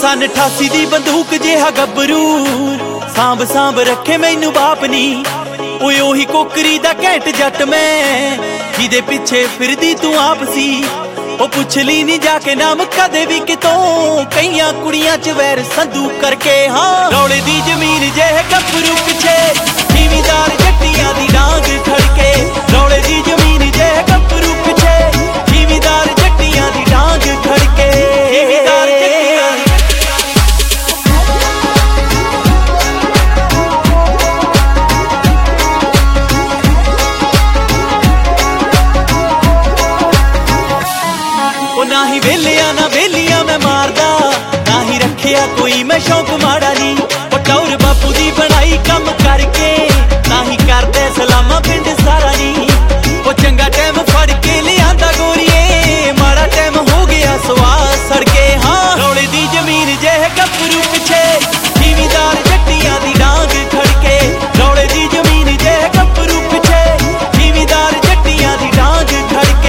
सन 88 दी बंदूक जिहा गबरू सांभ सांभ रखे मैनू बाप नी। ओए ओही कोकरी दा घैंट जट मैं जिदे पिछे फिरदी तू आप सी। ओ पुछ ली नी जाके नाम कदे भी कितों कईयां कुड़ियां च वैर संधू करके। हाँ रौले दी जमीन जेह गबरू पिछे जिमीदार जट्टियां दी डांग खड़के। रौले दी जमीन जेह गबरू पिछे जिमीदार जट्टियां दी डांग खड़के। ना ही वेलिया ना वेलिया मैं मारदा, ना ही रखिया कोई मैं शौक माड़ा नी। ओ टौर बापू दी बनाई कम करके, ना ही करदे सलामा पिंड सारा नी। ओ चंगा टाइम फड़ के लियांदा गोरीए, माड़ा टाइम हो गया सवास सड़के। हाँ रौले दी जमीन जेह गबरू पिछे जिमीदार जट्टियां दी डांग खड़के। रौले दी जमीन जेह गबरू पिछे जिमीदार जट्टियां दी डांग खड़के।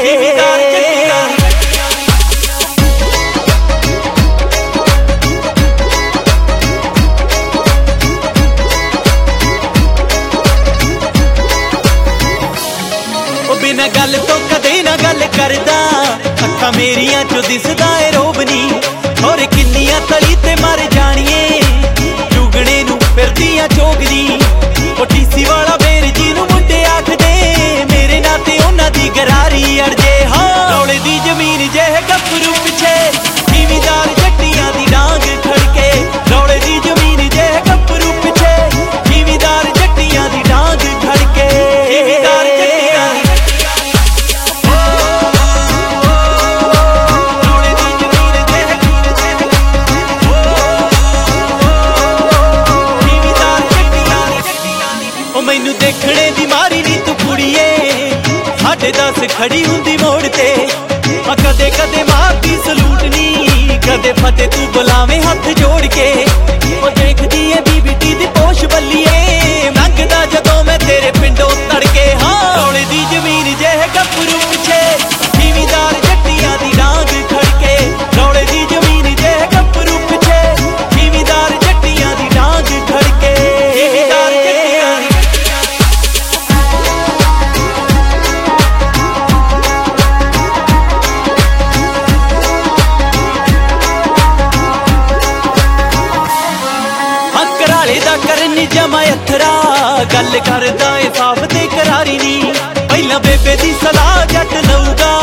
बिना गल तो कदे ना गल करदा, अखा मेरिया चो दिसदा है रोब नी। और किन्नियां तली ते मर जानिए जुगने नू फिरदियां चोगदी। ओ टीसी वाला बेर जी नू मुंडे आखदे, मेरे नाते उन्हां दी गरारी अड़जे। हाँ रौले दी जमीन जेह गबरू पिछे जिमीदार जट्टियां दी डांग खड़के। रौले दी जमीन जेह गबरू पिछे जिमीदार जट्टियां दी डांग खड़के। मैनू देखने दी मारी नी तू कुड़िए, 10:30 खड़ी हुंदी मोड़ ते। कदे कदे मारती सलूट नी, कदे फते तू बुलावे हथ जोड़ के। ओ देखदी है बीबीटी दी पोश बल्लिए, लंघदा जदों मैं तेरे पिंडों तड़के। हाँ रौले दी जमीन जेह गबरू पिछे जिमीदार जट्टियां दी डांग खड़के। रौले दी जमीन जेह गबरू पिछे जिमीदार जट्टियां दी डांग खड़के। करनी जमा अथरा गल करदा ए साफ ते करारी नी। पहला बेबे दी सलाह जट लऊगा,